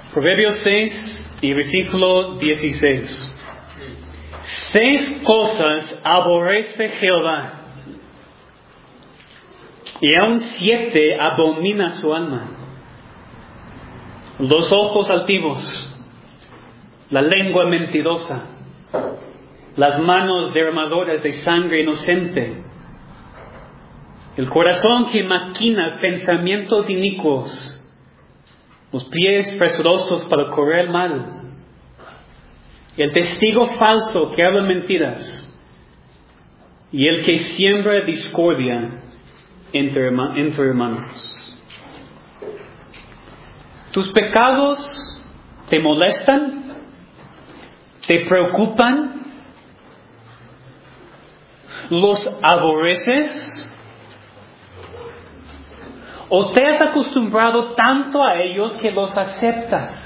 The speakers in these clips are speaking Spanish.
Proverbios 6 y versículo 16. 6 cosas aborrece Jehová, y aún 7 abomina su alma: los ojos altivos, la lengua mentirosa, las manos derramadoras de sangre inocente, el corazón que maquina pensamientos inicuos, los pies presurosos para correr mal, el testigo falso que habla mentiras, y el que siembra discordia entre hermanos. ¿Tus pecados te molestan? ¿Te preocupan? ¿Los aborreces? ¿O te has acostumbrado tanto a ellos que los aceptas?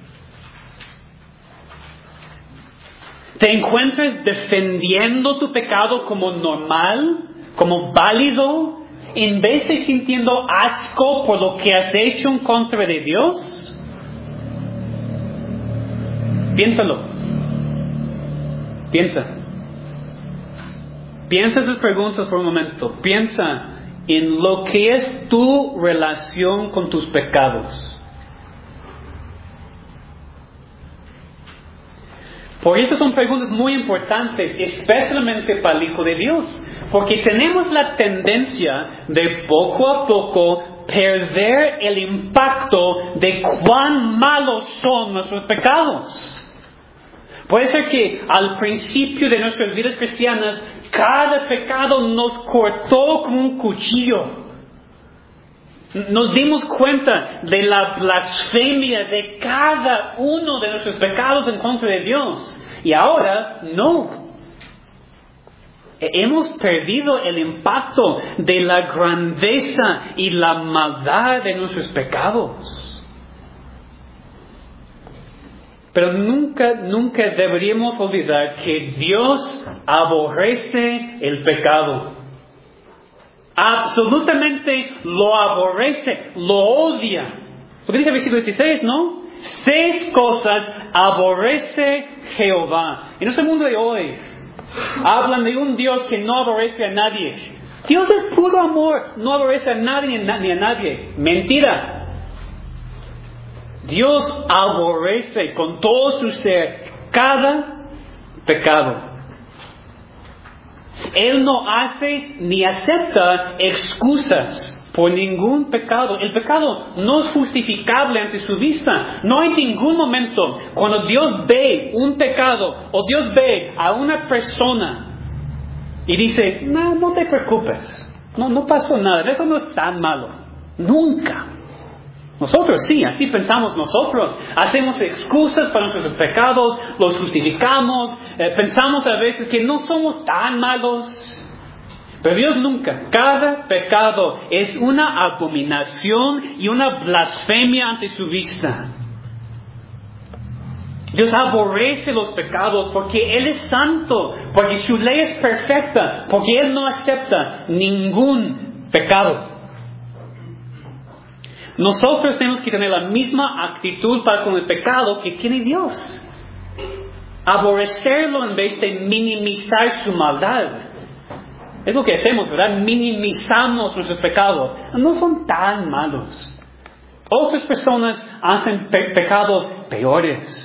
¿Te encuentras defendiendo tu pecado como normal, como válido, en vez de sintiendo asco por lo que has hecho en contra de Dios? Piénsalo. Piensa esas preguntas por un momento. Piensa en lo que es tu relación con tus pecados. Por eso son preguntas muy importantes, especialmente para el Hijo de Dios, porque tenemos la tendencia de poco a poco perder el impacto de cuán malos son nuestros pecados. Puede ser que al principio de nuestras vidas cristianas, cada pecado nos cortó como un cuchillo. Nos dimos cuenta de la blasfemia de cada uno de nuestros pecados en contra de Dios. Y ahora no. Hemos perdido el impacto de la grandeza y la maldad de nuestros pecados. Pero nunca deberíamos olvidar que Dios aborrece el pecado. Absolutamente lo aborrece, lo odia. Lo que dice el versículo 16, ¿no? 6 cosas aborrece Jehová. En nuestro mundo de hoy hablan de un Dios que no aborrece a nadie. Dios es puro amor, no aborrece a nadie ni a nadie. Mentira. Dios aborrece con todo su ser cada pecado. Él no hace ni acepta excusas por ningún pecado. El pecado no es justificable ante su vista. No hay ningún momento cuando Dios ve un pecado o Dios ve a una persona y dice: no te preocupes, no pasó nada, eso no es tan malo. Nunca. Nosotros sí, así pensamos nosotros. Hacemos excusas para nuestros pecados, los justificamos, pensamos a veces que no somos tan malos. Pero Dios nunca. Cada pecado es una abominación y una blasfemia ante su vista. Dios aborrece los pecados porque Él es santo, porque su ley es perfecta, porque Él no acepta ningún pecado. Nosotros tenemos que tener la misma actitud para con el pecado que tiene Dios. Aborrecerlo en vez de minimizar su maldad. Es lo que hacemos, ¿verdad? Minimizamos nuestros pecados. No son tan malos. Otras personas hacen pecados peores.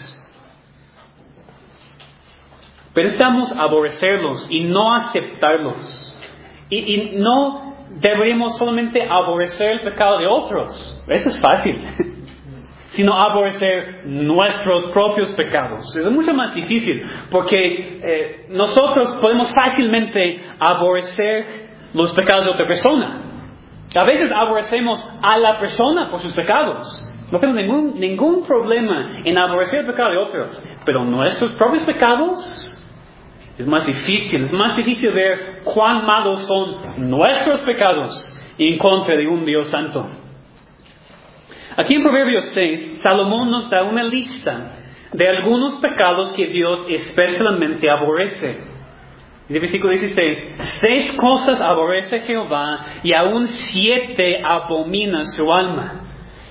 Pero necesitamos aborrecerlos y no aceptarlos. Y no deberíamos solamente aborrecer el pecado de otros. Eso es fácil. Sino aborrecer nuestros propios pecados. Es mucho más difícil. Porque nosotros podemos fácilmente aborrecer los pecados de otra persona. A veces aborrecemos a la persona por sus pecados. No tenemos ningún problema en aborrecer el pecado de otros. Pero nuestros propios pecados... Es más difícil ver cuán malos son nuestros pecados en contra de un Dios santo. Aquí en Proverbios 6, Salomón nos da una lista de algunos pecados que Dios especialmente aborrece. Dice el versículo 16, 6 cosas aborrece Jehová y aún 7 abomina su alma.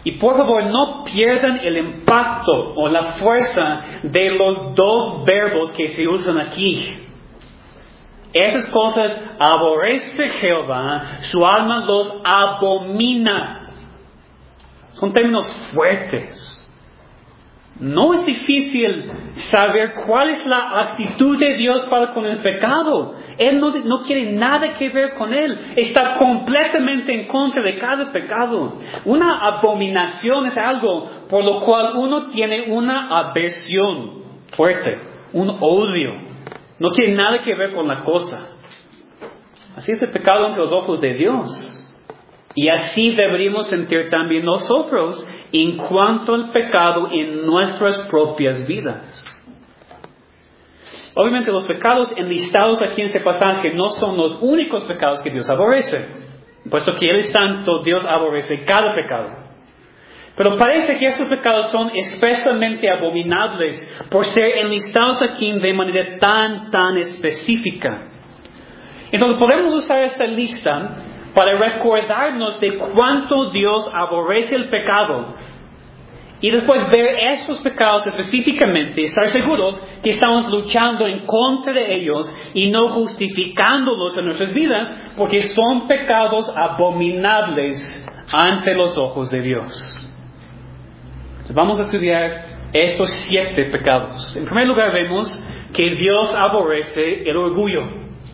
Y por favor, no pierdan el impacto o la fuerza de los dos verbos que se usan aquí. Esas cosas aborrece Jehová, su alma los abomina. Son términos fuertes. No es difícil saber cuál es la actitud de Dios para con el pecado. Él no quiere nada que ver con él. Está completamente en contra de cada pecado. Una abominación es algo por lo cual uno tiene una aversión fuerte, un odio. No tiene nada que ver con la cosa. Así es el pecado ante los ojos de Dios. Y así deberíamos sentir también nosotros en cuanto al pecado en nuestras propias vidas. Obviamente los pecados enlistados aquí en este pasaje no son los únicos pecados que Dios aborrece. Puesto que Él es santo, Dios aborrece cada pecado. Pero parece que estos pecados son especialmente abominables por ser enlistados aquí de manera tan específica. Entonces podemos usar esta lista para recordarnos de cuánto Dios aborrece el pecado. Y después ver esos pecados específicamente, estar seguros que estamos luchando en contra de ellos y no justificándolos en nuestras vidas, porque son pecados abominables ante los ojos de Dios. Entonces vamos a estudiar estos 7 pecados. En primer lugar vemos que Dios aborrece el orgullo.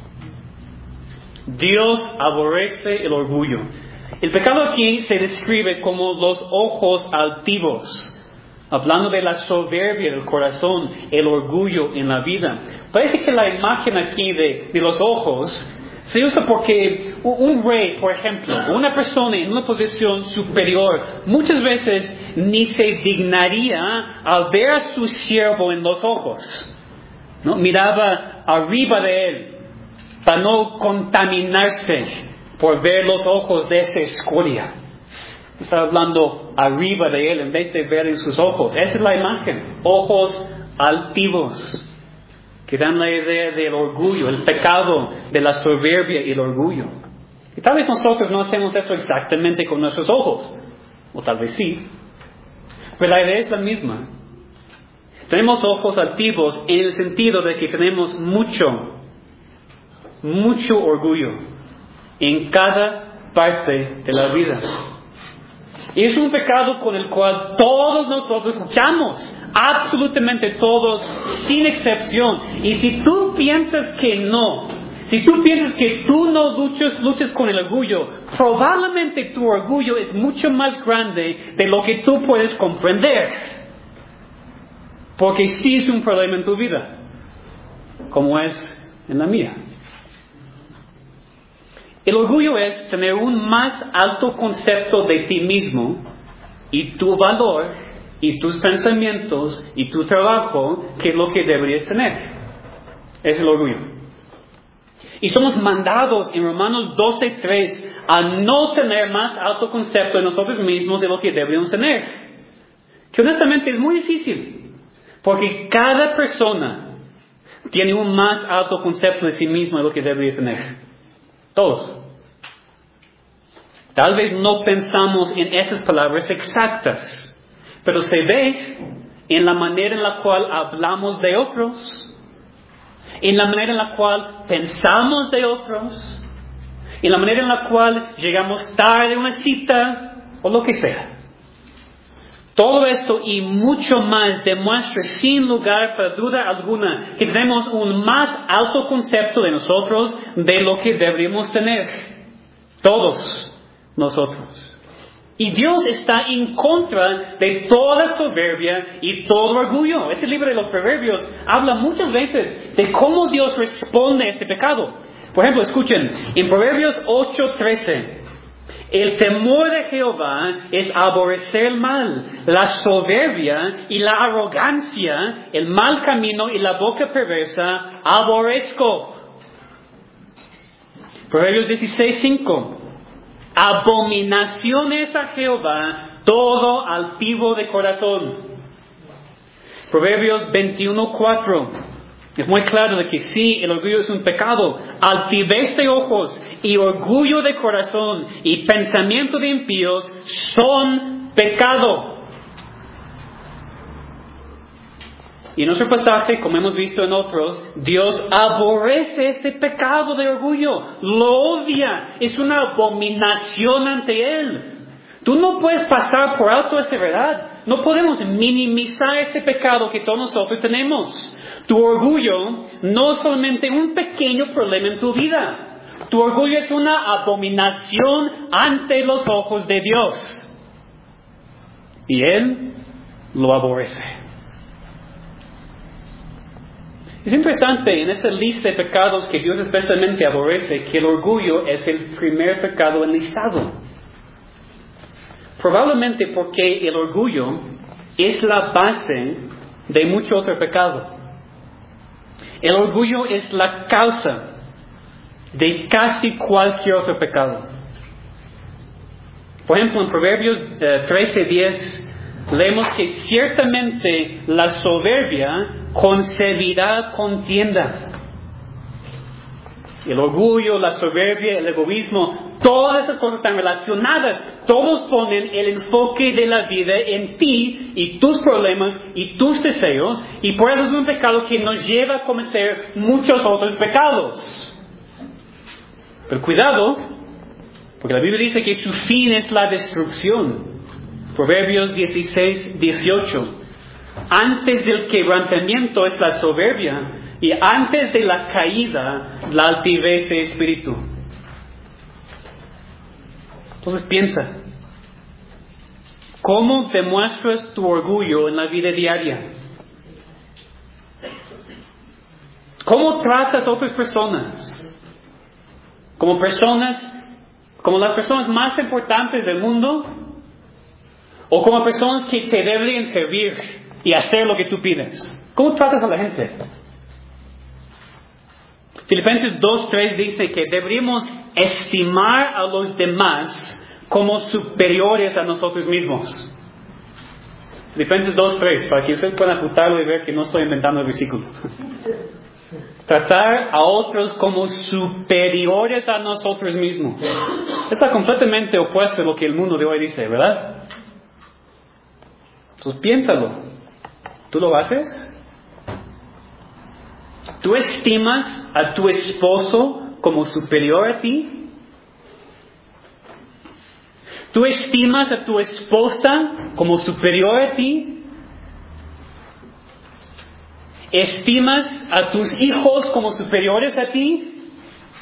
Dios aborrece el orgullo. El pecado aquí se describe como los ojos altivos, hablando de la soberbia del corazón, el orgullo en la vida. Parece que la imagen aquí de los ojos se usa porque un rey, por ejemplo, una persona en una posición superior, muchas veces ni se dignaría al ver a su siervo en los ojos, ¿no? Miraba arriba de él para no contaminarse por ver los ojos de esa escoria. Está hablando arriba de él en vez de ver en sus ojos. Esa es la imagen. Ojos altivos que dan la idea del orgullo, el pecado de la soberbia y el orgullo. Y tal vez nosotros no hacemos eso exactamente con nuestros ojos. O tal vez sí. Pero la idea es la misma. Tenemos ojos altivos en el sentido de que tenemos mucho orgullo en cada parte de la vida. Y es un pecado con el cual todos nosotros luchamos, absolutamente todos, sin excepción. Y si tú piensas que no, si tú piensas que tú no luchas con el orgullo, probablemente tu orgullo es mucho más grande de lo que tú puedes comprender. Porque sí es un problema en tu vida, como es en la mía. El orgullo es tener un más alto concepto de ti mismo y tu valor y tus pensamientos y tu trabajo que es lo que deberías tener. Es el orgullo. Y somos mandados en Romanos 12:3 a no tener más alto concepto de nosotros mismos de lo que deberíamos tener. Que honestamente es muy difícil, porque cada persona tiene un más alto concepto de sí mismo de lo que debería tener. Todos. Tal vez no pensamos en esas palabras exactas, pero se ve en la manera en la cual hablamos de otros, en la manera en la cual pensamos de otros, en la manera en la cual llegamos tarde a una cita o lo que sea. Todo esto y mucho más demuestra sin lugar para duda alguna que tenemos un más alto concepto de nosotros de lo que deberíamos tener. Todos nosotros. Y Dios está en contra de toda soberbia y todo orgullo. Este libro de los Proverbios habla muchas veces de cómo Dios responde a este pecado. Por ejemplo, escuchen, en Proverbios 8:13. El temor de Jehová es aborrecer el mal, la soberbia y la arrogancia, el mal camino y la boca perversa, aborrezco. Proverbios 16:5. Abominaciones a Jehová todo altivo de corazón. Proverbios 21:4. Es muy claro de que sí, el orgullo es un pecado. Altivez de ojos y orgullo de corazón y pensamiento de impíos son pecado. Y en nuestro pasaje, como hemos visto en otros, Dios aborrece este pecado de orgullo, lo odia, es una abominación ante Él. Tú no puedes pasar por alto esta verdad. No podemos minimizar este pecado que todos nosotros tenemos. Tu orgullo no es solamente un pequeño problema en tu vida. Tu orgullo es una abominación ante los ojos de Dios. Y Él lo aborrece. Es interesante en esta lista de pecados que Dios especialmente aborrece que el orgullo es el primer pecado enlistado. Probablemente porque el orgullo es la base de mucho otro pecado. El orgullo es la causa de casi cualquier otro pecado. Por ejemplo, en Proverbios 13:10 leemos que ciertamente la soberbia concebirá contienda. El orgullo, la soberbia, el egoísmo, todas esas cosas están relacionadas. Todos ponen el enfoque de la vida en ti y tus problemas y tus deseos. Y por eso es un pecado que nos lleva a cometer muchos otros pecados. Pero cuidado, porque la Biblia dice que su fin es la destrucción. Proverbios 16:18. Antes del quebrantamiento es la soberbia, y antes de la caída, la altivez de espíritu. Entonces piensa, ¿cómo demuestras tu orgullo en la vida diaria? ¿Cómo tratas a otras personas? Como las personas más importantes del mundo, o como personas que te deberían servir y hacer lo que tú pides. ¿Cómo tratas a la gente? Filipenses 2:3 dice que deberíamos estimar a los demás como superiores a nosotros mismos. Filipenses 2:3, para que ustedes puedan apuntarlo y ver que no estoy inventando el versículo. Tratar a otros como superiores a nosotros mismos. Está completamente opuesto a lo que el mundo de hoy dice, ¿verdad? Entonces piénsalo. ¿Tú lo haces? ¿Tú estimas a tu esposo como superior a ti? ¿Tú estimas a tu esposa como superior a ti? ¿Estimas a tus hijos como superiores a ti?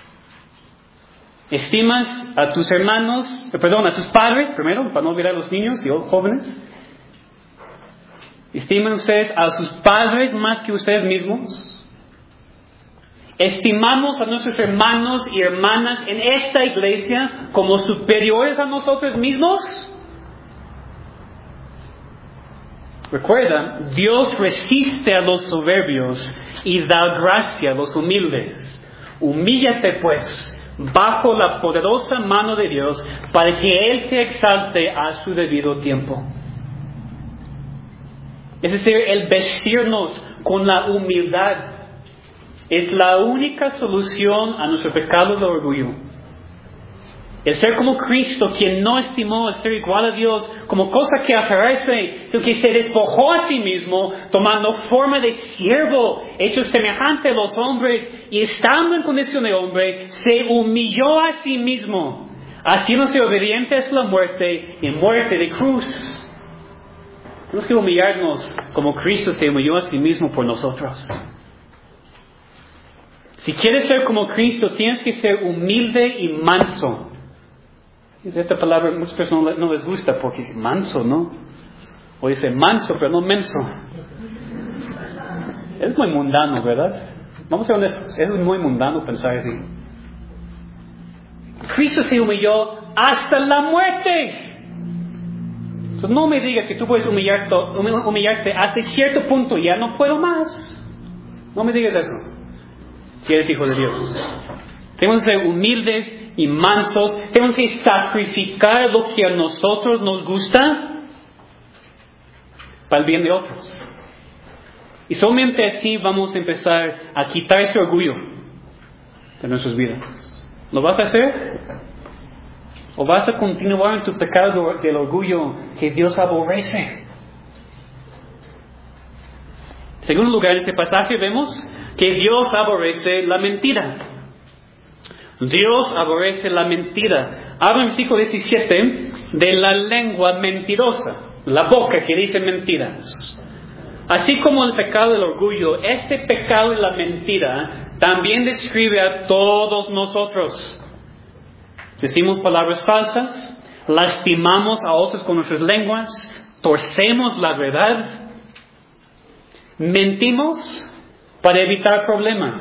¿Estimas a tus hermanos, a tus padres, primero, para no olvidar a los niños y jóvenes? ¿Estiman ustedes a sus padres más que ustedes mismos? ¿Estimamos a nuestros hermanos y hermanas en esta iglesia como superiores a nosotros mismos? Recuerda, Dios resiste a los soberbios y da gracia a los humildes. Humíllate pues bajo la poderosa mano de Dios para que Él te exalte a su debido tiempo. Es decir, el vestirnos con la humildad es la única solución a nuestro pecado de orgullo. El ser como Cristo, quien no estimó el ser igual a Dios como cosa que aferrarse, sino que se despojó a sí mismo, tomando forma de siervo, hecho semejante a los hombres, y estando en condición de hombre, se humilló a sí mismo, haciéndose obediente hasta la muerte, y muerte de cruz. Tenemos que humillarnos como Cristo se humilló a sí mismo por nosotros. Si quieres ser como Cristo, tienes que ser humilde y manso. Esta palabra a muchas personas no les gusta porque es manso, ¿no? O dice manso, pero no menso. Es muy mundano, ¿verdad? Vamos a ser honestos, es muy mundano pensar así. Cristo se humilló hasta la muerte. Entonces no me digas que tú puedes humillarte hasta cierto punto, ya no puedo más. No me digas eso. Si eres hijo de Dios. Tenemos que ser humildes y mansos. Tenemos que sacrificar lo que a nosotros nos gusta para el bien de otros. Y solamente así vamos a empezar a quitar ese orgullo de nuestras vidas. ¿Lo vas a hacer? ¿O vas a continuar en tu pecado del orgullo que Dios aborrece? En segundo lugar, en este pasaje vemos que Dios aborrece la mentira. Dios aborrece la mentira. Habla en el versículo 17 de la lengua mentirosa, la boca que dice mentiras. Así como el pecado del orgullo, este pecado de la mentira también describe a todos nosotros. Decimos palabras falsas, lastimamos a otros con nuestras lenguas, torcemos la verdad, mentimos para evitar problemas.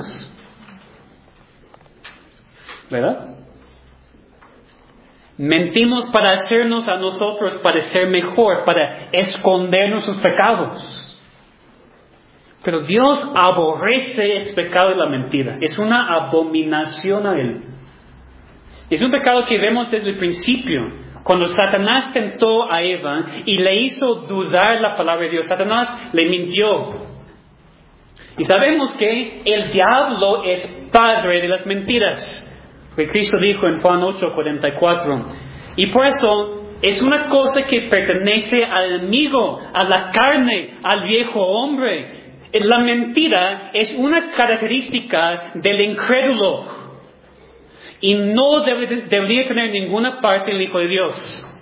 ¿Verdad? Mentimos para hacernos a nosotros parecer mejor, para esconder nuestros pecados. Pero Dios aborrece el pecado de la mentira. Es una abominación a Él. Es un pecado que vemos desde el principio. Cuando Satanás tentó a Eva y le hizo dudar la palabra de Dios, Satanás le mintió. Y sabemos que el diablo es padre de las mentiras. Que Cristo dijo en Juan 8:44. Y por eso es una cosa que pertenece al enemigo, a la carne, al viejo hombre. La mentira es una característica del incrédulo y no debería tener ninguna parte en el Hijo de Dios.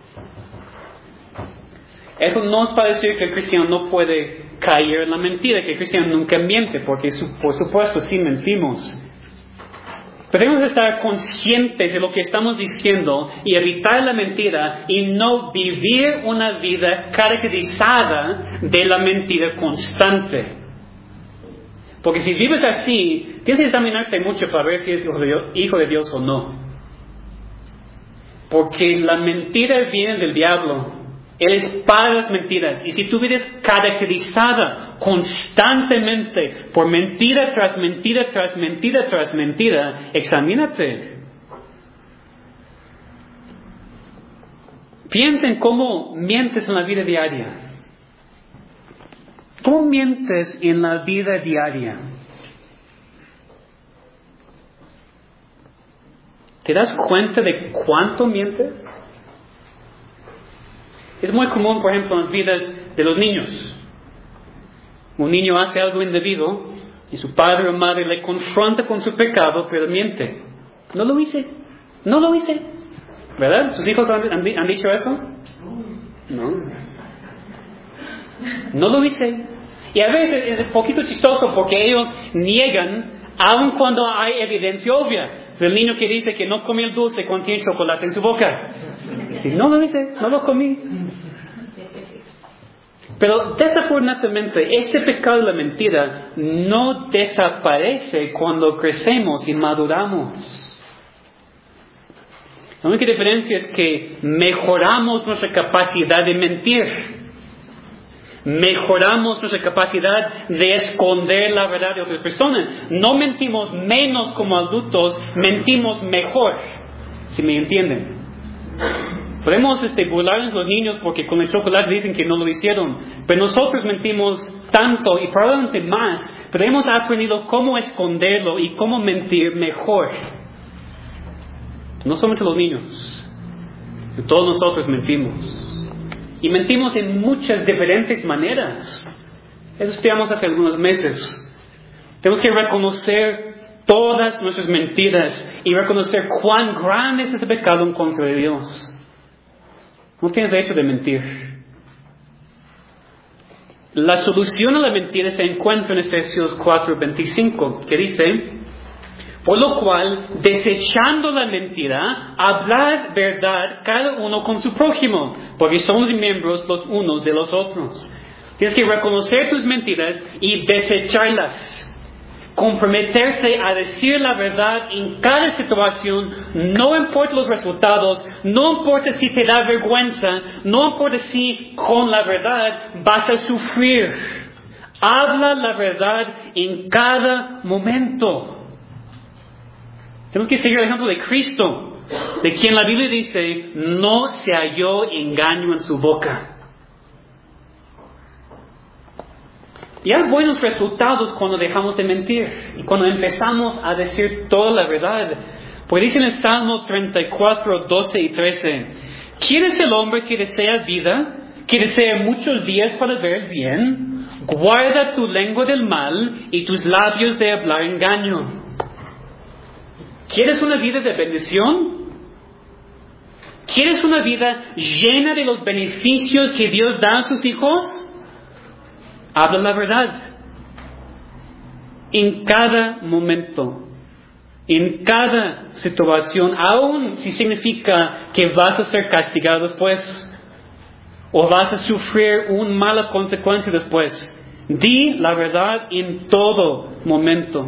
Eso no es para decir que el cristiano no puede caer en la mentira, que el cristiano nunca miente, porque por supuesto sí mentimos. Debemos estar conscientes de lo que estamos diciendo y evitar la mentira y no vivir una vida caracterizada de la mentira constante. Porque si vives así, tienes que examinarte mucho para ver si eres hijo de Dios o no. Porque la mentira viene del diablo. Él es padre de las mentiras. Y si tú vives caracterizada constantemente por mentira tras mentira tras mentira tras mentira, examínate. Piensa en cómo mientes en la vida diaria. ¿Cómo mientes en la vida diaria? ¿Te das cuenta de cuánto mientes? Es muy común, por ejemplo, en las vidas de los niños. Un niño hace algo indebido y su padre o madre le confronta con su pecado, pero miente. No lo hice. ¿Verdad? ¿Sus hijos han dicho eso? No. No lo hice. Y a veces es un poquito chistoso porque ellos niegan aun cuando hay evidencia obvia. El niño que dice que no comió el dulce cuando tiene chocolate en su boca. Dice, no lo hice, no lo comí. Pero desafortunadamente este pecado de la mentira no desaparece cuando crecemos y maduramos. La única diferencia es que mejoramos nuestra capacidad de mentir. Mejoramos nuestra capacidad de esconder la verdad de otras personas. No mentimos menos como adultos, mentimos mejor, si me entienden. Podemos burlarnos de los niños porque con el chocolate dicen que no lo hicieron, pero nosotros mentimos tanto y probablemente más, pero hemos aprendido cómo esconderlo y cómo mentir mejor. No solamente los niños, todos nosotros mentimos. Y mentimos en muchas diferentes maneras. Eso estudiamos hace algunos meses. Tenemos que reconocer todas nuestras mentiras y reconocer cuán grande es ese pecado en contra de Dios. No tienes derecho de mentir. La solución a la mentira se encuentra en Efesios 4:25, que dice: por lo cual, desechando la mentira, hablad verdad cada uno con su prójimo, porque somos miembros los unos de los otros. Tienes que reconocer tus mentiras y desecharlas. Comprometerse a decir la verdad en cada situación, no importa los resultados, no importa si te da vergüenza, no importa si con la verdad vas a sufrir. Habla la verdad en cada momento. Tenemos que seguir el ejemplo de Cristo, de quien la Biblia dice, no se halló engaño en su boca. Y hay buenos resultados cuando dejamos de mentir y cuando empezamos a decir toda la verdad. Porque dice en el Salmo 34, 12 y 13, ¿quieres el hombre que desea vida, que desea muchos días para ver bien? Guarda tu lengua del mal y tus labios de hablar engaño. ¿Quieres una vida de bendición? ¿Quieres una vida llena de los beneficios que Dios da a sus hijos? Habla la verdad. En cada momento. En cada situación, aun si significa que vas a ser castigado después, o vas a sufrir una mala consecuencia después, di la verdad en todo momento.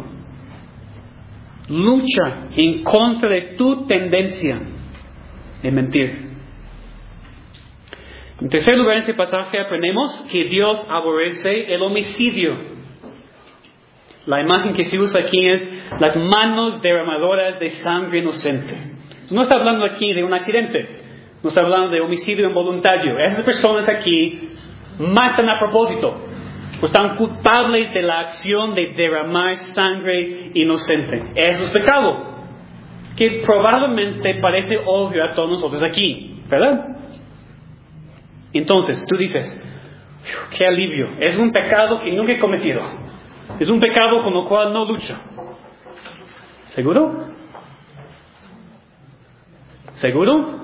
Lucha en contra de tu tendencia de mentir. En tercer lugar, en este pasaje aprendemos que Dios aborrece el homicidio. La imagen que se usa aquí es las manos derramadoras de sangre inocente. No está hablando aquí de un accidente. No está hablando de homicidio involuntario. Esas personas aquí matan a propósito. O están culpables de la acción de derramar sangre inocente. Eso es pecado. Que probablemente parece obvio a todos nosotros aquí. ¿Verdad? Entonces, tú dices, qué alivio. Es un pecado que nunca he cometido. Es un pecado con lo cual no lucho. ¿Seguro? ¿Seguro?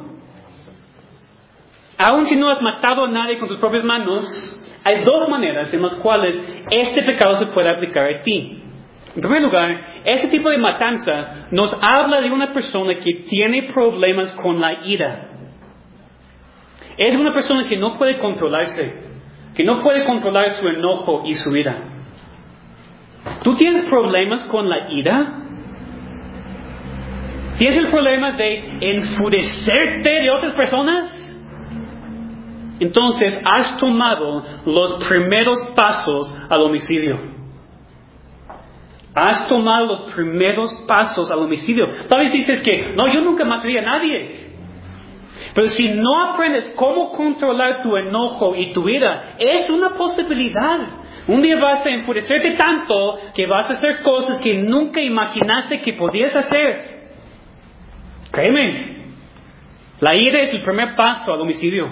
Aun si no has matado a nadie con tus propias manos, hay dos maneras en las cuales este pecado se puede aplicar a ti. En primer lugar, este tipo de matanza nos habla de una persona que tiene problemas con la ira. Es una persona que no puede controlarse, que no puede controlar su enojo y su ira. ¿Tú tienes problemas con la ira? ¿Tienes el problema de enfurecerte de otras personas? Entonces has tomado los primeros pasos al homicidio. Has tomado los primeros pasos al homicidio. Tal vez dices que, no, yo nunca mataría a nadie. Pero si no aprendes cómo controlar tu enojo y tu ira, es una posibilidad. Un día vas a enfurecerte tanto que vas a hacer cosas que nunca imaginaste que podías hacer. Créeme, la ira es el primer paso al homicidio.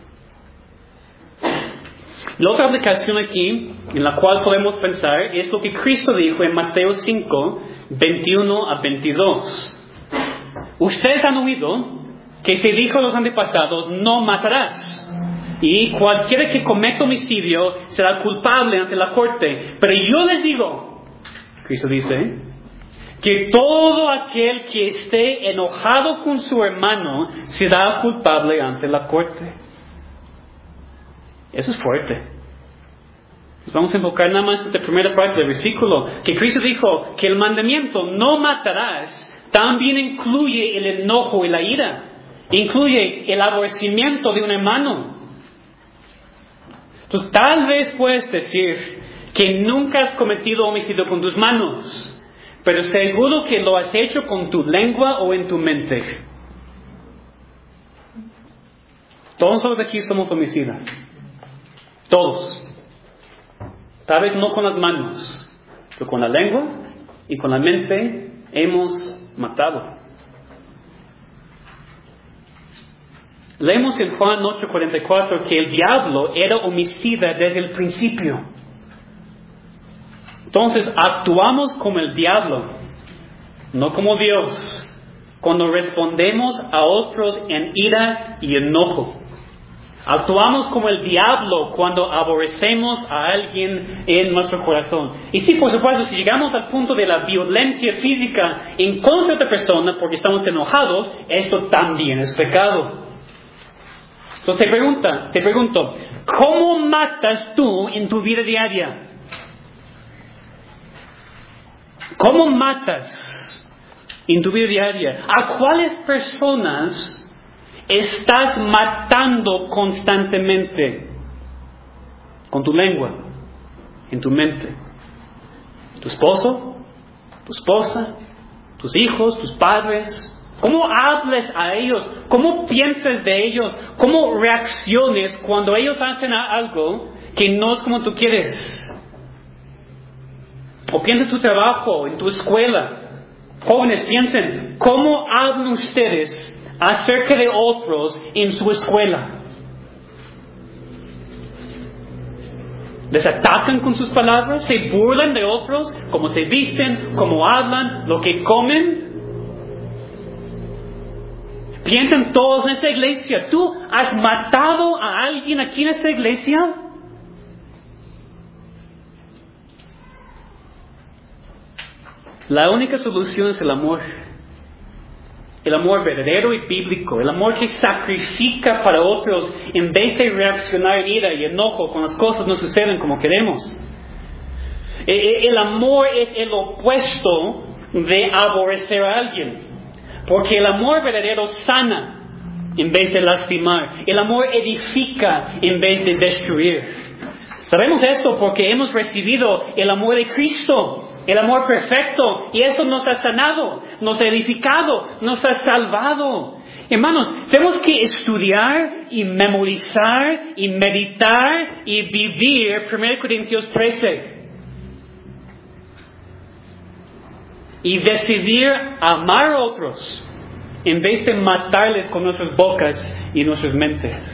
La otra aplicación aquí, en la cual podemos pensar, es lo que Cristo dijo en Mateo 5, 21 a 22. Ustedes han oído que se dijo a los antepasados, no matarás. Y cualquiera que cometa homicidio será culpable ante la corte. Pero yo les digo, Cristo dice, que todo aquel que esté enojado con su hermano será culpable ante la corte. Eso es fuerte. Nos vamos a enfocar nada más en la primera parte del versículo, que Cristo dijo que el mandamiento no matarás también incluye el enojo y la ira. Incluye el aborrecimiento de un hermano. Entonces, tal vez puedes decir que nunca has cometido homicidio con tus manos, pero seguro que lo has hecho con tu lengua o en tu mente. Todos nosotros aquí somos homicidas. Todos. Tal vez no con las manos, pero con la lengua y con la mente hemos matado. Leemos en Juan 8:44 que el diablo era homicida desde el principio. Entonces actuamos como el diablo, no como Dios, cuando respondemos a otros en ira y enojo. Actuamos como el diablo cuando aborrecemos a alguien en nuestro corazón. Y sí, por supuesto, si llegamos al punto de la violencia física en contra de otra persona porque estamos enojados, esto también es pecado. Entonces te pregunto, ¿cómo matas tú en tu vida diaria? ¿Cómo matas en tu vida diaria? ¿A cuáles personas estás matando constantemente? Con tu lengua, en tu mente. ¿Tu esposo? ¿Tu esposa? ¿Tus hijos? ¿Tus padres? ¿Cómo hables a ellos? ¿Cómo piensas de ellos? ¿Cómo reacciones cuando ellos hacen algo que no es como tú quieres? ¿O piensas en tu trabajo, en tu escuela? Jóvenes, piensen, ¿cómo hablan ustedes acerca de otros en su escuela? ¿Les atacan con sus palabras? ¿Se burlan de otros? ¿Cómo se visten? ¿Cómo hablan? ¿Lo que comen? Piensan todos en esta iglesia. ¿Tú has matado a alguien aquí en esta iglesia? La única solución es el amor. El amor verdadero y bíblico. El amor que sacrifica para otros en vez de reaccionar en ira y enojo cuando las cosas no suceden como queremos. El amor es el opuesto de aborrecer a alguien. Porque el amor verdadero sana en vez de lastimar. El amor edifica en vez de destruir. Sabemos esto porque hemos recibido el amor de Cristo. El amor perfecto, y eso nos ha sanado, nos ha edificado, nos ha salvado. Hermanos, tenemos que estudiar y memorizar y meditar y vivir 1 Corintios 13. Y decidir amar a otros en vez de matarles con nuestras bocas y nuestras mentes.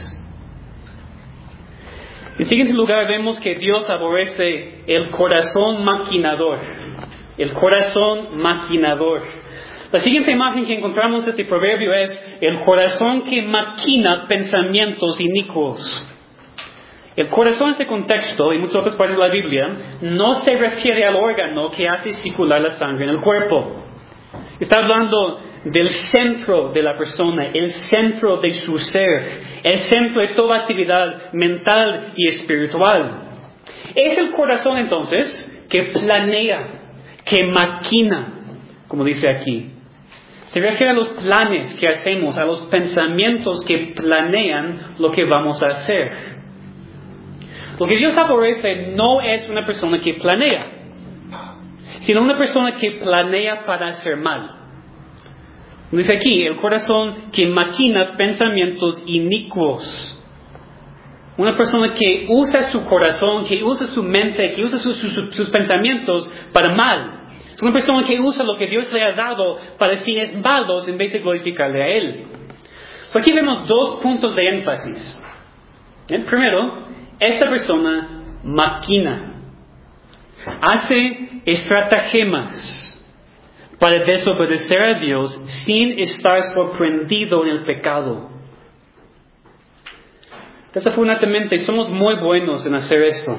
En siguiente lugar vemos que Dios aborrece el corazón maquinador. El corazón maquinador. La siguiente imagen que encontramos de este proverbio es el corazón que maquina pensamientos inicuos. El corazón en este contexto, y muchas otras partes de la Biblia, no se refiere al órgano que hace circular la sangre en el cuerpo. Está hablando del centro de la persona, el centro de su ser, el centro de toda actividad mental y espiritual. Es el corazón entonces que planea, que maquina, como dice aquí. Se refiere a los planes que hacemos, a los pensamientos que planean lo que vamos a hacer. Lo que Dios aborrece no es una persona que planea, sino una persona que planea para hacer mal. Dice aquí, el corazón que maquina pensamientos inicuos. Una persona que usa su corazón, que usa su mente, que usa sus pensamientos para mal. Es una persona que usa lo que Dios le ha dado para fines malos en vez de glorificarle a Él. Aquí vemos dos puntos de énfasis. El primero, esta persona maquina. Hace estratagemas para desobedecer a Dios sin estar sorprendido en el pecado. Desafortunadamente somos muy buenos en hacer esto.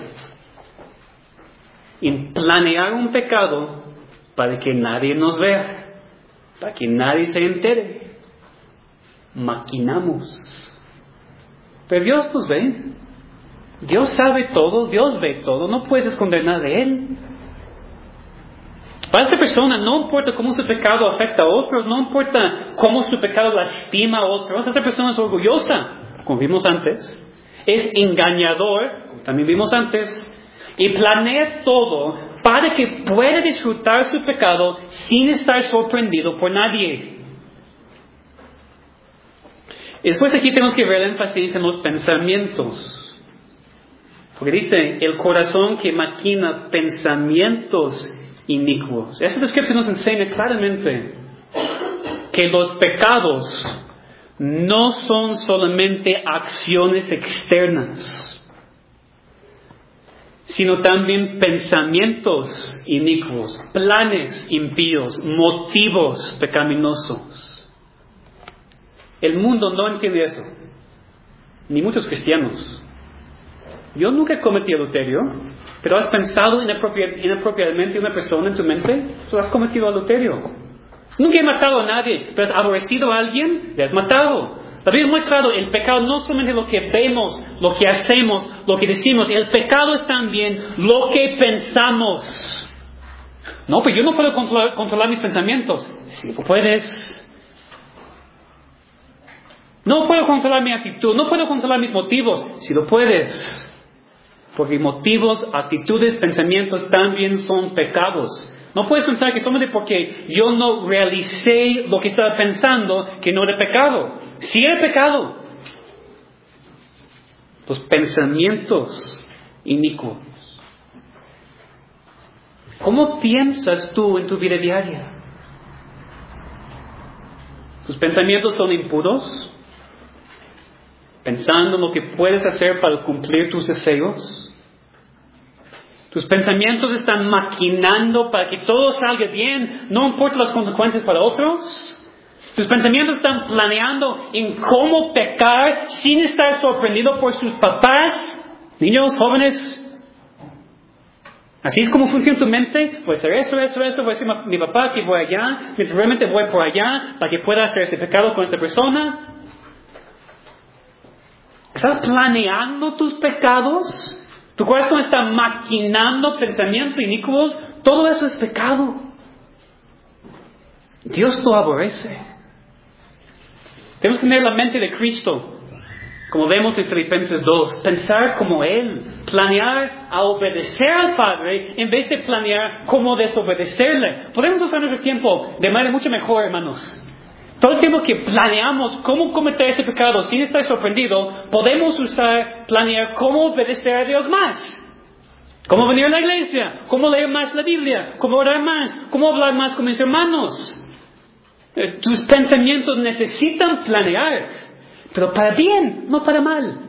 En planear un pecado para que nadie nos vea, para que nadie se entere. Maquinamos. Pero Dios nos ve. Dios sabe todo, Dios ve todo, no puedes esconder nada de Él. Para esta persona no importa cómo su pecado afecta a otros, no importa cómo su pecado lastima a otros. Esta persona es orgullosa, como vimos antes. Es engañador, como también vimos antes. Y planea todo para que pueda disfrutar su pecado sin estar sorprendido por nadie. Después aquí tenemos que ver el énfasis en los pensamientos. Porque dice, el corazón que maquina pensamientos inicuos. Esa descripción nos enseña claramente que los pecados no son solamente acciones externas, sino también pensamientos inicuos, planes impíos, motivos pecaminosos. El mundo no entiende eso, ni muchos cristianos. Yo nunca he cometido adulterio, pero ¿has pensado inapropiadamente en una persona en tu mente? Tú has cometido adulterio. Nunca he matado a nadie, pero has aborrecido a alguien, le has matado. La Biblia es muy claro, el pecado no es solamente lo que vemos, lo que hacemos, lo que decimos, el pecado es también lo que pensamos. No, pero yo no puedo controlar mis pensamientos. Sí, puedes. No puedo controlar mi actitud, no puedo controlar mis motivos. Sí lo puedes. Porque motivos, actitudes, pensamientos también son pecados. No puedes pensar que solamente porque yo no realicé lo que estaba pensando, que no era pecado. Sí era pecado. Los pensamientos inicuos. ¿Cómo piensas tú en tu vida diaria? Tus pensamientos son impuros, pensando en lo que puedes hacer para cumplir tus deseos. Tus pensamientos están maquinando para que todo salga bien, no importa las consecuencias para otros. Tus pensamientos están planeando en cómo pecar sin estar sorprendido por sus papás, niños, jóvenes. Así es como funciona tu mente. Voy a hacer eso, voy a decir a mi papá que voy allá, mientras realmente voy por allá para que pueda hacer este pecado con esta persona. ¿Estás planeando tus pecados? Tu corazón está maquinando pensamientos inicuos. Todo eso es pecado. Dios lo aborrece. Tenemos que tener la mente de Cristo, como vemos en Filipenses 2, pensar como Él, planear a obedecer al Padre en vez de planear cómo desobedecerle. Podemos usar nuestro tiempo de manera mucho mejor, hermanos. Todo el tiempo que planeamos cómo cometer ese pecado sin estar sorprendido, podemos planear cómo obedecer a Dios más. Cómo venir a la iglesia, cómo leer más la Biblia, cómo orar más, cómo hablar más con mis hermanos. Tus pensamientos necesitan planear, pero para bien, no para mal.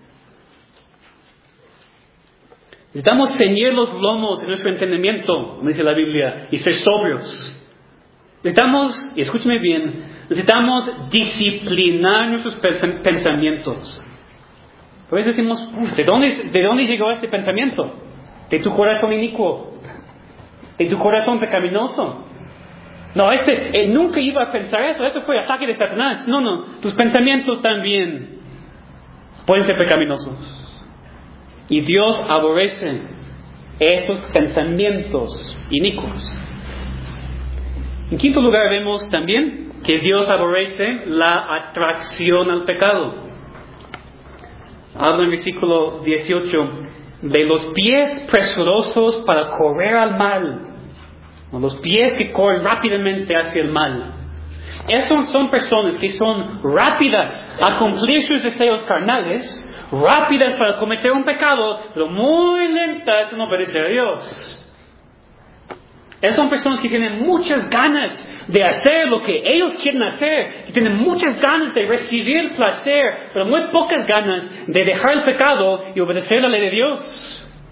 Necesitamos ceñir los lomos de nuestro entendimiento, como dice la Biblia, y ser sobrios. Necesitamos, y escúcheme bien, necesitamos disciplinar nuestros pensamientos. Por eso decimos, ¿de dónde llegó este pensamiento? De tu corazón inicuo, de tu corazón pecaminoso. No, nunca iba a pensar eso fue ataque de Satanás. No, tus pensamientos también pueden ser pecaminosos. Y Dios aborrece esos pensamientos inicuos. En quinto lugar vemos también que Dios aborrece la atracción al pecado. Habla en el versículo 18 de los pies presurosos para correr al mal. Los pies que corren rápidamente hacia el mal. Esas son personas que son rápidas a cumplir sus deseos carnales, rápidas para cometer un pecado, pero muy lentas en obedecer a Dios. Esas son personas que tienen muchas ganas de hacer lo que ellos quieren hacer, que tienen muchas ganas de recibir placer, pero muy pocas ganas de dejar el pecado y obedecer la ley de Dios.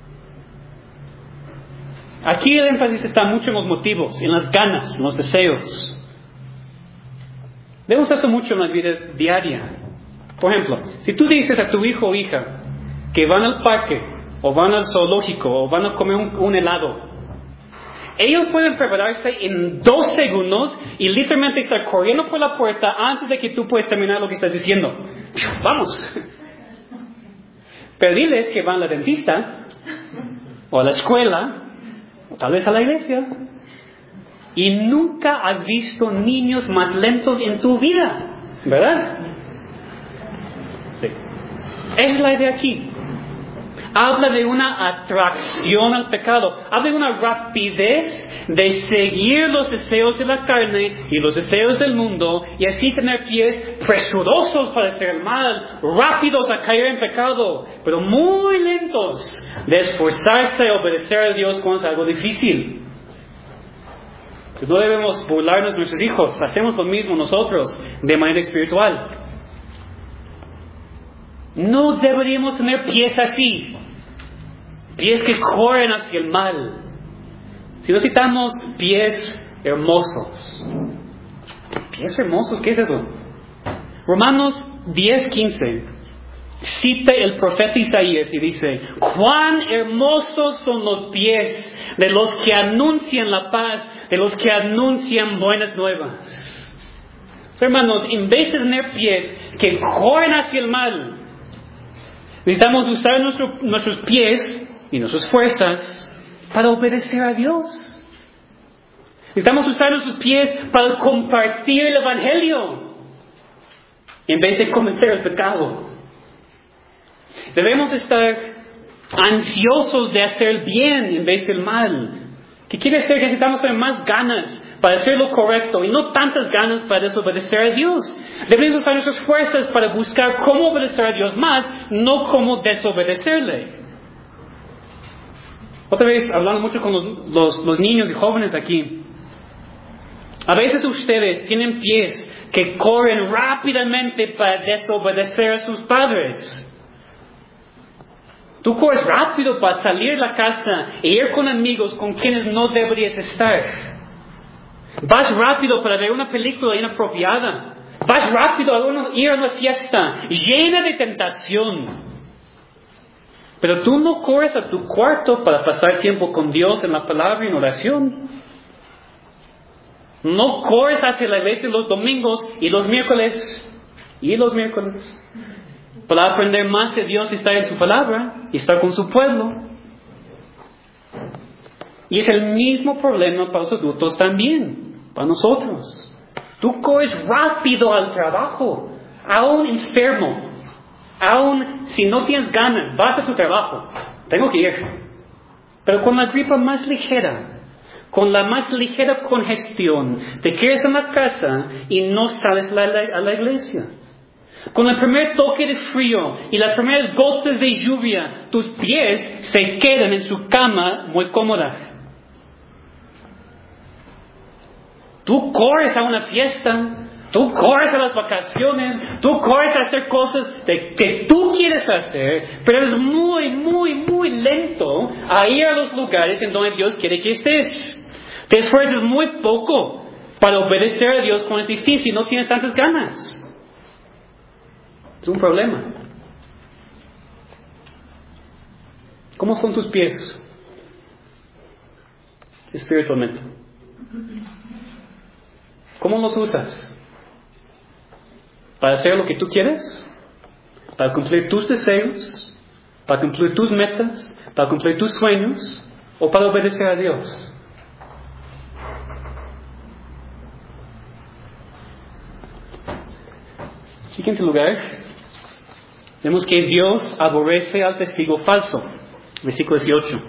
Aquí el énfasis está mucho en los motivos, en las ganas, en los deseos. Vemos esto mucho en la vida diaria. Por ejemplo, si tú dices a tu hijo o hija que van al parque, o van al zoológico, o van a comer un helado, ellos pueden prepararse en 2 segundos y literalmente estar corriendo por la puerta antes de que tú puedas terminar lo que estás diciendo. ¡Vamos! Pero diles que van a la dentista, o a la escuela, o tal vez a la iglesia, y nunca has visto niños más lentos en tu vida, ¿verdad? Sí. Esa es la idea aquí. Habla de una atracción al pecado. Habla de una rapidez de seguir los deseos de la carne y los deseos del mundo, y así tener pies presurosos para hacer el mal, rápidos a caer en pecado, pero muy lentos de esforzarse a obedecer a Dios cuando es algo difícil. No debemos burlarnos de nuestros hijos. Hacemos lo mismo nosotros de manera espiritual. No deberíamos tener pies así, pies que corren hacia el mal. Si necesitamos pies hermosos. ¿Pies hermosos? ¿Qué es eso? Romanos 10:15 cita el profeta Isaías y dice: cuán hermosos son los pies de los que anuncian la paz, de los que anuncian buenas nuevas. Hermanos, en vez de tener pies que corren hacia el mal, necesitamos usar nuestros pies y nuestras fuerzas para obedecer a Dios. Necesitamos usar nuestros pies para compartir el Evangelio en vez de cometer el pecado. Debemos estar ansiosos de hacer el bien en vez del mal. ¿Qué quiere decir? Que necesitamos tener más ganas para hacer lo correcto y no tantas ganas para desobedecer a Dios. Debemos usar nuestras fuerzas para buscar cómo obedecer a Dios más, no cómo desobedecerle. Otra vez, hablando mucho con los niños y jóvenes aquí. A veces ustedes tienen pies que corren rápidamente para desobedecer a sus padres. Tú corres rápido para salir de la casa e ir con amigos con quienes no deberías estar. Vas rápido para ver una película inapropiada. Vas rápido a ir a una fiesta llena de tentación. Pero tú no corres a tu cuarto para pasar tiempo con Dios en la palabra y en oración. No corres hacia la iglesia los domingos y los miércoles para aprender más de Dios y estar en su palabra y estar con su pueblo. Y es el mismo problema para los adultos también, para nosotros. Tú corres rápido al trabajo, aún enfermo, aún si no tienes ganas, vas a tu trabajo, tengo que ir. Pero con la gripa más ligera, con la más ligera congestión, te quedas en la casa y no sales a la iglesia. Con el primer toque de frío y las primeras gotas de lluvia, tus pies se quedan en su cama muy cómoda. Tú corres a una fiesta, tú corres a las vacaciones, tú corres a hacer cosas que tú quieres hacer, pero es muy, muy, muy lento a ir a los lugares en donde Dios quiere que estés. Te esfuerzas muy poco para obedecer a Dios cuando es difícil, no tienes tantas ganas. Es un problema. ¿Cómo son tus pies espiritualmente? ¿Cómo los usas? ¿Para hacer lo que tú quieres? ¿Para cumplir tus deseos? ¿Para cumplir tus metas? ¿Para cumplir tus sueños? ¿O para obedecer a Dios? Siguiente lugar, vemos que Dios aborrece al testigo falso. Versículo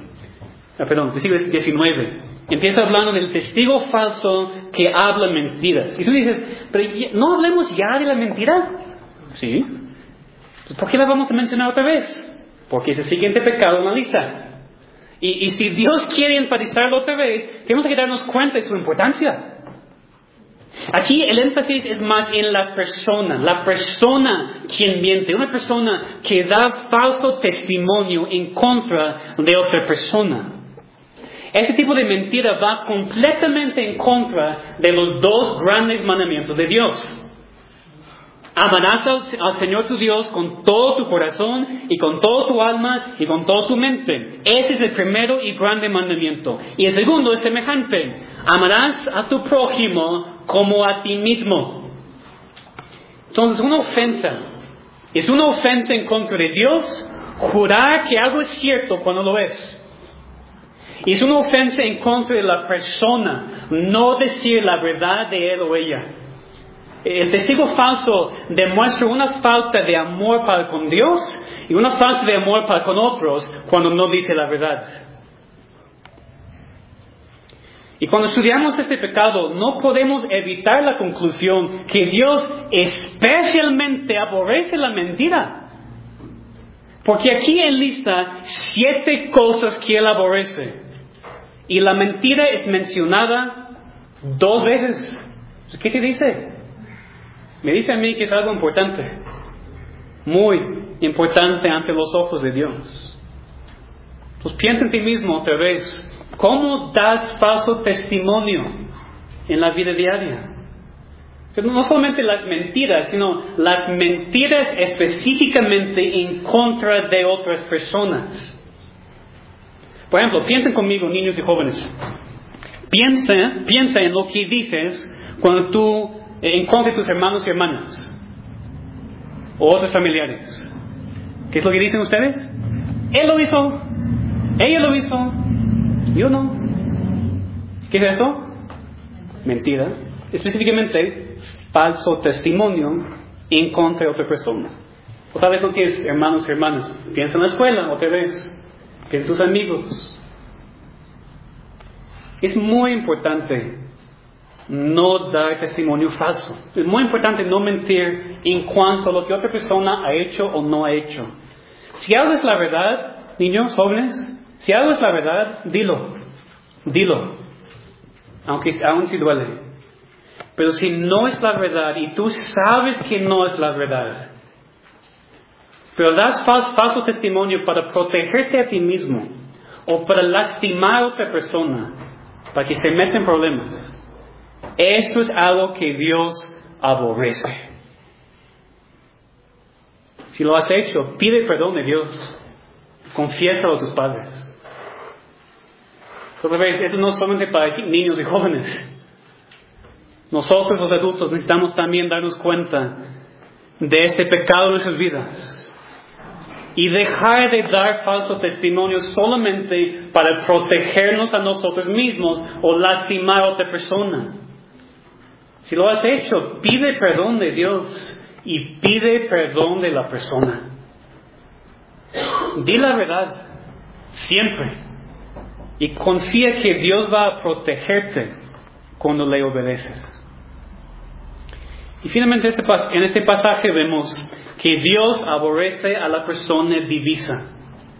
19. Empieza hablando del testigo falso que habla mentiras. Y tú dices, pero ¿no hablemos ya de la mentira? Sí. ¿Por qué la vamos a mencionar otra vez? Porque es el siguiente pecado en la lista. Y si Dios quiere enfatizarlo otra vez, tenemos que darnos cuenta de su importancia. Aquí el énfasis es más en la persona quien miente, una persona que da falso testimonio en contra de otra persona. Este tipo de mentira va completamente en contra de los dos grandes mandamientos de Dios. Amarás al Señor tu Dios con todo tu corazón y con toda tu alma y con toda tu mente. Ese es el primero y grande mandamiento. Y el segundo es semejante. Amarás a tu prójimo como a ti mismo. Entonces es una ofensa en contra de Dios jurar que algo es cierto cuando lo es. Y es una ofensa en contra de la persona no decir la verdad de él o ella. El testigo falso demuestra una falta de amor para con Dios y una falta de amor para con otros cuando no dice la verdad. Y cuando estudiamos este pecado, no podemos evitar la conclusión que Dios especialmente aborrece la mentira. Porque aquí enlista 7 cosas que Él aborrece. Y la mentira es mencionada 2 veces. ¿Qué te dice? Me dice a mí que es algo importante. Muy importante ante los ojos de Dios. Entonces piensa en ti mismo otra vez. ¿Cómo das falso testimonio en la vida diaria? No solamente las mentiras, sino las mentiras específicamente en contra de otras personas. Por ejemplo, piensen conmigo, niños y jóvenes. Piensa en lo que dices cuando tú en contra de tus hermanos y hermanas o otros familiares. ¿Qué es lo que dicen ustedes? Él lo hizo, ella lo hizo, yo no. ¿Qué es eso? Mentira. Específicamente, falso testimonio en contra de otra persona. O tal vez no tienes hermanos y hermanas. Piensa en la escuela otra vez. Piensa en tus amigos. Es muy importante no dar testimonio falso. Es muy importante no mentir en cuanto a lo que otra persona ha hecho o no ha hecho. Si algo es la verdad, niños, jóvenes, si algo es la verdad, dilo. Aun si duele. Pero si no es la verdad y tú sabes que no es la verdad, pero das falso testimonio para protegerte a ti mismo o para lastimar a otra persona, para que se meta en problemas, esto es algo que Dios aborrece. Si lo has hecho, pide perdón de Dios. Confiésalo a tus padres. Otra vez, esto no es solamente para niños y jóvenes. Nosotros los adultos necesitamos también darnos cuenta de este pecado en nuestras vidas y dejar de dar falso testimonio solamente para protegernos a nosotros mismos o lastimar a otra persona. Si lo has hecho, pide perdón de Dios y pide perdón de la persona. Di la verdad siempre y confía que Dios va a protegerte cuando le obedeces. Y finalmente en este pasaje vemos que Dios aborrece a la persona divisa.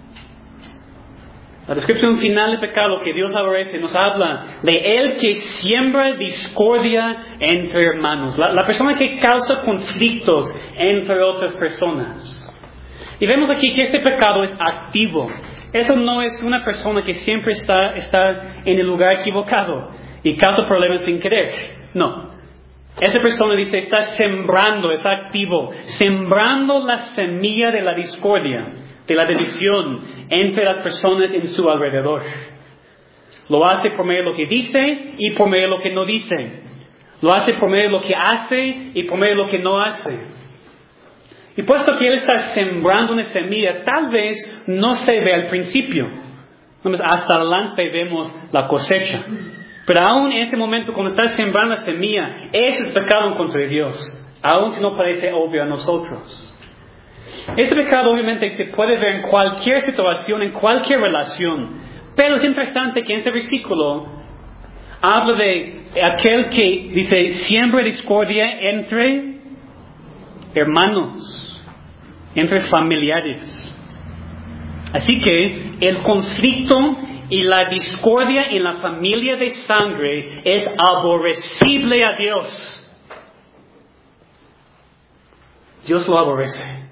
La descripción final del pecado que Dios aborrece nos habla de el que siembra discordia entre hermanos, la persona que causa conflictos entre otras personas. Y vemos aquí que este pecado es activo. Eso no es una persona que siempre está en el lugar equivocado y causa problemas sin querer. No. Esa persona dice, está sembrando, está activo, sembrando la semilla de la discordia, de la división entre las personas en su alrededor. Lo hace por medio de lo que dice y por medio de lo que no dice. Lo hace por medio de lo que hace y por medio de lo que no hace. Y puesto que él está sembrando una semilla, tal vez no se ve al principio. Hasta adelante vemos la cosecha. Pero aún en ese momento, cuando estás sembrando la semilla, ese es pecado en contra de Dios, aun si no parece obvio a nosotros. Este pecado obviamente se puede ver en cualquier situación, en cualquier relación. Pero es interesante que en este versículo habla de aquel que dice, siembra discordia entre hermanos, entre familiares. Así que el conflicto y la discordia en la familia de sangre es aborrecible a Dios. Dios lo aborrece.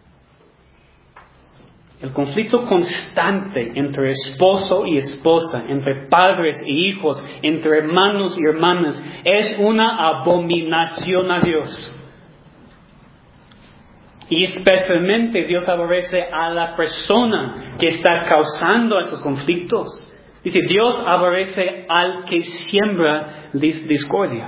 El conflicto constante entre esposo y esposa, entre padres e hijos, entre hermanos y hermanas, es una abominación a Dios. Y especialmente Dios aborrece a la persona que está causando esos conflictos. Dice, Dios aborrece al que siembra discordia.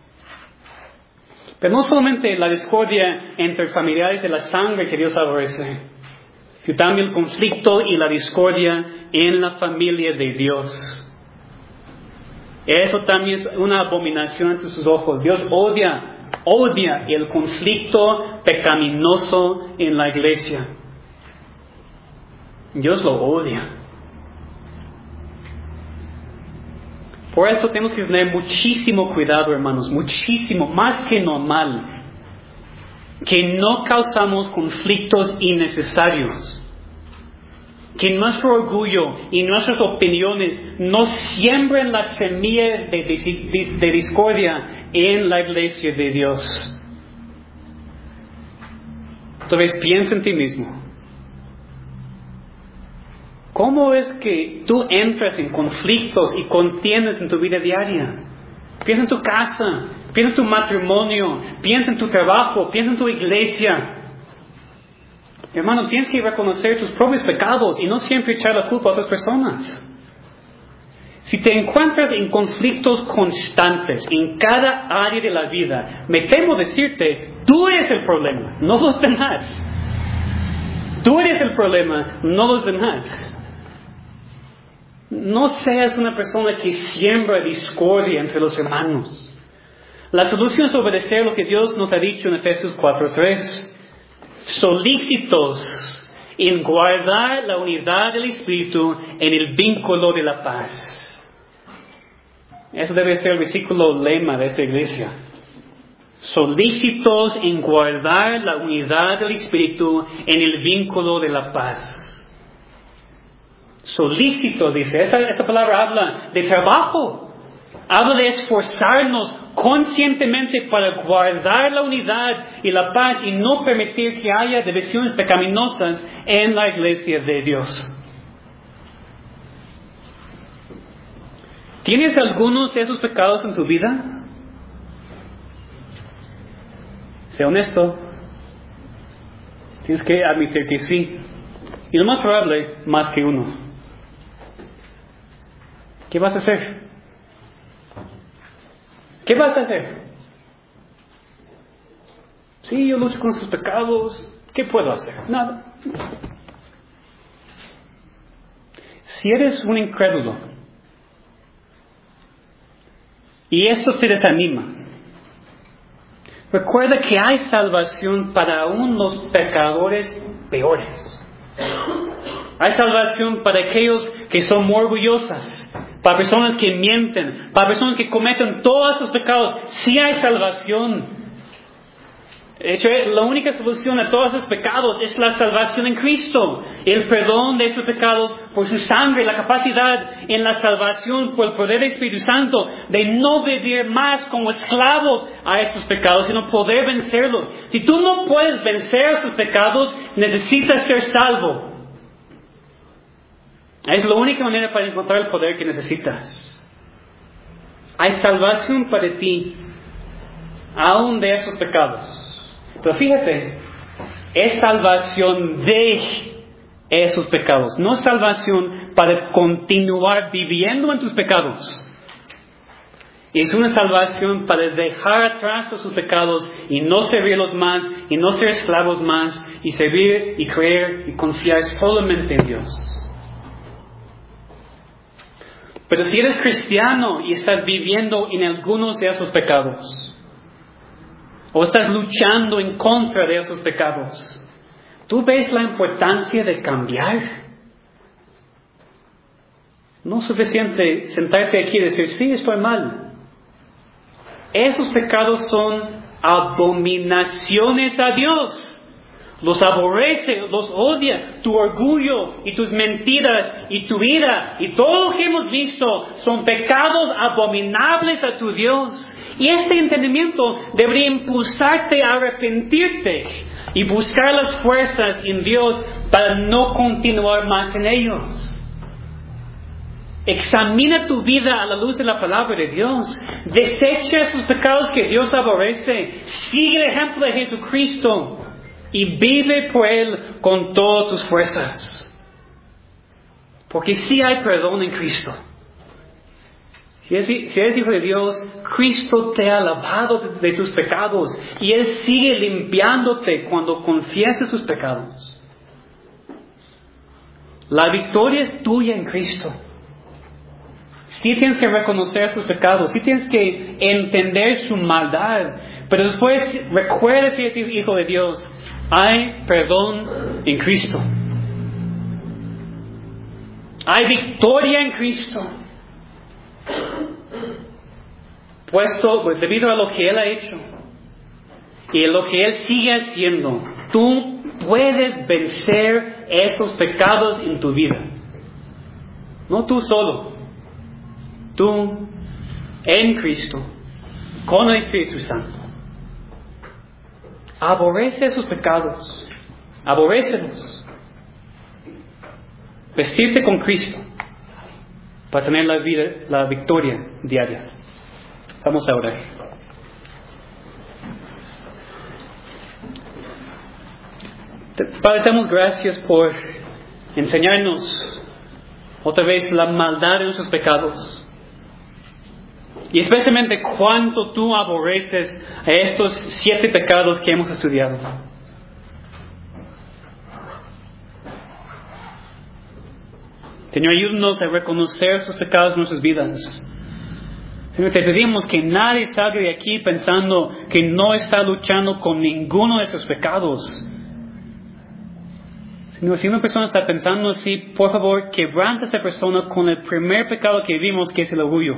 Pero no solamente la discordia entre familiares de la sangre que Dios aborrece, sino también el conflicto y la discordia en la familia de Dios. Eso también es una abominación ante sus ojos. Dios odia el conflicto pecaminoso en la iglesia. Dios lo odia. Por eso tenemos que tener muchísimo cuidado, hermanos, muchísimo, más que normal, que no causamos conflictos innecesarios. Que nuestro orgullo y nuestras opiniones no siembren la semilla de discordia en la iglesia de Dios. Entonces piensa en ti mismo. ¿Cómo es que tú entras en conflictos y contiendes en tu vida diaria? Piensa en tu casa, piensa en tu matrimonio, piensa en tu trabajo, piensa en tu iglesia. Hermano, tienes que reconocer tus propios pecados y no siempre echar la culpa a otras personas. Si te encuentras en conflictos constantes en cada área de la vida, me temo decirte, tú eres el problema, no los demás. Tú eres el problema, no los demás. No seas una persona que siembra discordia entre los hermanos. La solución es obedecer lo que Dios nos ha dicho en Efesios 4:3. Solícitos en guardar la unidad del Espíritu en el vínculo de la paz. Eso debe ser el versículo lema de esta iglesia. Solícitos en guardar la unidad del Espíritu en el vínculo de la paz. Solícitos, dice. Esa palabra habla de trabajo. Habla de esforzarnos conscientemente para guardar la unidad y la paz y no permitir que haya divisiones pecaminosas en la iglesia de Dios. ¿Tienes algunos de esos pecados en tu vida? Sé honesto. Tienes que admitir que sí. Y lo más probable, más que uno. ¿Qué vas a hacer? ¿Qué vas a hacer? Sí, yo lucho con sus pecados. ¿Qué puedo hacer? Nada. Si eres un incrédulo y esto te desanima, recuerda que hay salvación para aún los pecadores peores. Hay salvación para aquellos que son muy orgullosas, para personas que mienten, para personas que cometen todos sus pecados. Sí hay salvación. De hecho, la única solución a todos esos pecados es la salvación en Cristo. El perdón de esos pecados por su sangre, la capacidad en la salvación por el poder del Espíritu Santo de no vivir más como esclavos a estos pecados, sino poder vencerlos. Si tú no puedes vencer esos pecados, necesitas ser salvo. Es la única manera para encontrar el poder que necesitas. Hay salvación para ti, aún de esos pecados. Pero fíjate, es salvación de esos pecados, no salvación para continuar viviendo en tus pecados. Es una salvación para dejar atrás esos pecados y no servirlos más, y no ser esclavos más, y servir y creer y confiar solamente en Dios. Pero si eres cristiano y estás viviendo en algunos de esos pecados, o estás luchando en contra de esos pecados, ¿tú ves la importancia de cambiar? No es suficiente sentarte aquí y decir, sí, estoy mal. Esos pecados son abominaciones a Dios. Los aborrece, los odia. Tu orgullo y tus mentiras y tu ira y todo lo que hemos visto son pecados abominables a tu Dios. Y este entendimiento debería impulsarte a arrepentirte y buscar las fuerzas en Dios para no continuar más en ellos. Examina tu vida a la luz de la palabra de Dios. Desecha esos pecados que Dios aborrece. Sigue el ejemplo de Jesucristo y vive por Él con todas tus fuerzas. Porque sí hay perdón en Cristo. Si eres hijo de Dios, Cristo te ha lavado de tus pecados y Él sigue limpiándote cuando confiesas tus pecados. La victoria es tuya en Cristo. Sí tienes que reconocer sus pecados, sí tienes que entender su maldad, pero después recuerda si eres hijo de Dios, hay perdón en Cristo. Hay victoria en Cristo. Puesto debido a lo que Él ha hecho y lo que Él sigue haciendo, tú puedes vencer esos pecados en tu vida. No tú solo. Tú en Cristo, con el Espíritu Santo. Aborrece esos pecados. Aborrécelos. Vestirte con Cristo para tener la victoria diaria. Vamos a orar. Padre, te damos gracias por enseñarnos otra vez la maldad de nuestros pecados. Y especialmente cuánto tú aborreces a estos 7 pecados que hemos estudiado. Señor, ayúdanos a reconocer esos pecados en nuestras vidas. Señor, te pedimos que nadie salga de aquí pensando que no está luchando con ninguno de esos pecados. Señor, si una persona está pensando así, por favor, quebranta a esa persona con el primer pecado que vimos, que es el orgullo.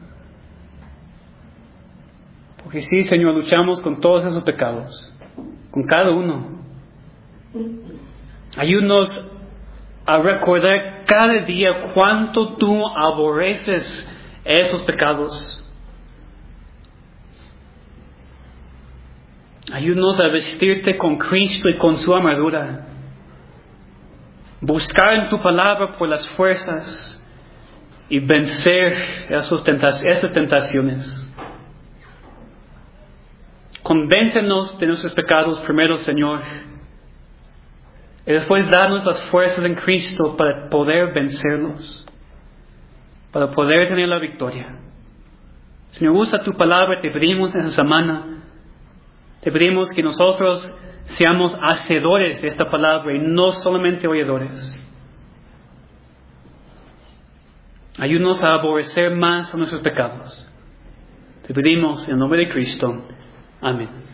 Porque sí, Señor, luchamos con todos esos pecados, con cada uno. Ayúdanos a recordar cada día cuánto tú aborreces esos pecados. Ayúdanos a vestirte con Cristo y con su armadura. Buscar en tu palabra por las fuerzas y vencer esas tentaciones. Convéncenos de nuestros pecados primero, Señor, y después darnos las fuerzas en Cristo para poder vencerlos, para poder tener la victoria. Señor, usa tu palabra, te pedimos en esta semana, te pedimos que nosotros seamos hacedores de esta palabra y no solamente oidores. Ayúdanos a aborrecer más a nuestros pecados. Te pedimos en el nombre de Cristo. Amén.